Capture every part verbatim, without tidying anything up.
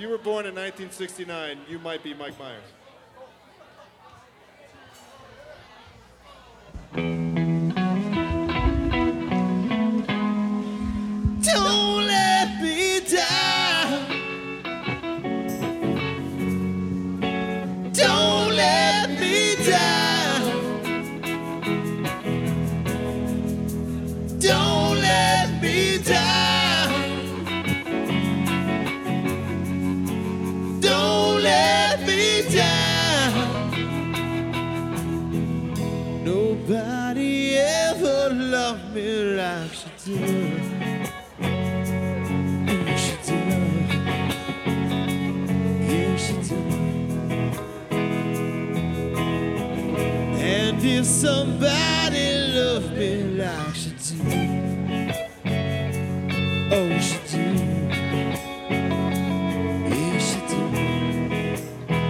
you were born in nineteen sixty-nine, you might be Mike Myers. Don't let me down. Don't let me down. Don't let me down. Don't let me down. Nobody ever loved me like she did. And if somebody loved me like she did, oh, she did, yeah, she did.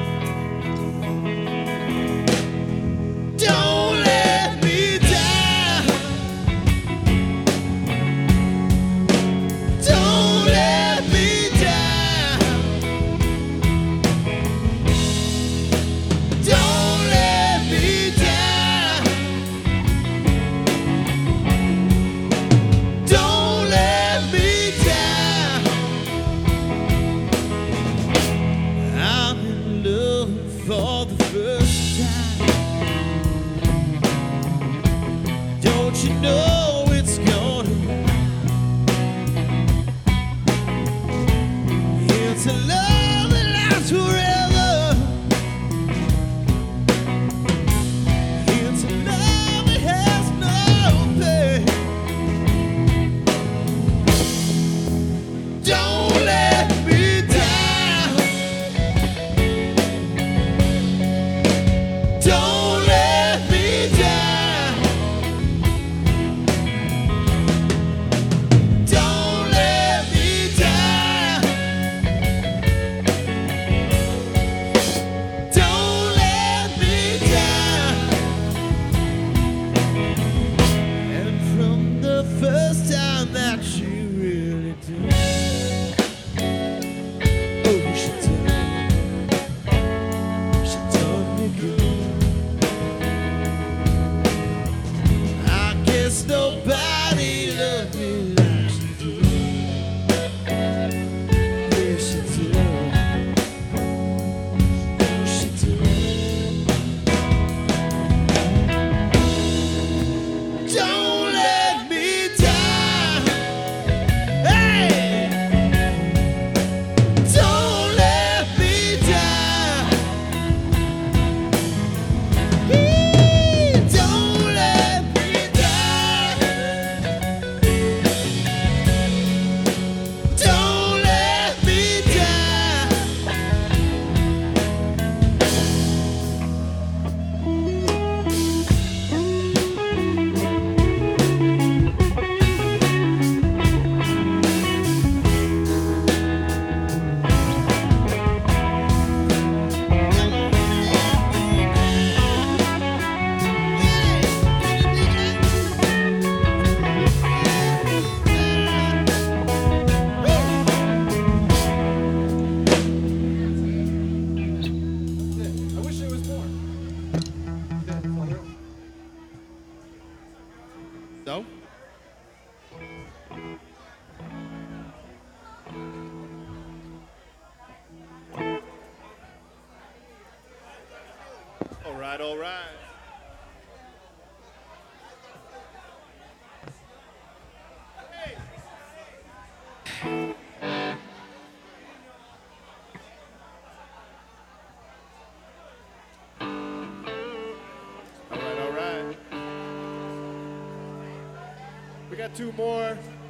Don't let me down. Don't let me down. Don't let me down. Don't let me down. I'm in love for the first time. Don't you know it's gonna It's a love that lasts forever. It's a love that has no pain. Don't let me down. Don't let me down. Don't let me down. Don't let me down. And from the first time that she really did, oh, she did, she taught me good. I guess nobody loved me like she did. Yeah, she did. Oh, she did. Don't let me down. Hey! Don't let me down. Hey, don't let me down. Don't let me down. I wish it was more. No? All right, all right. All right, all right. We got two more.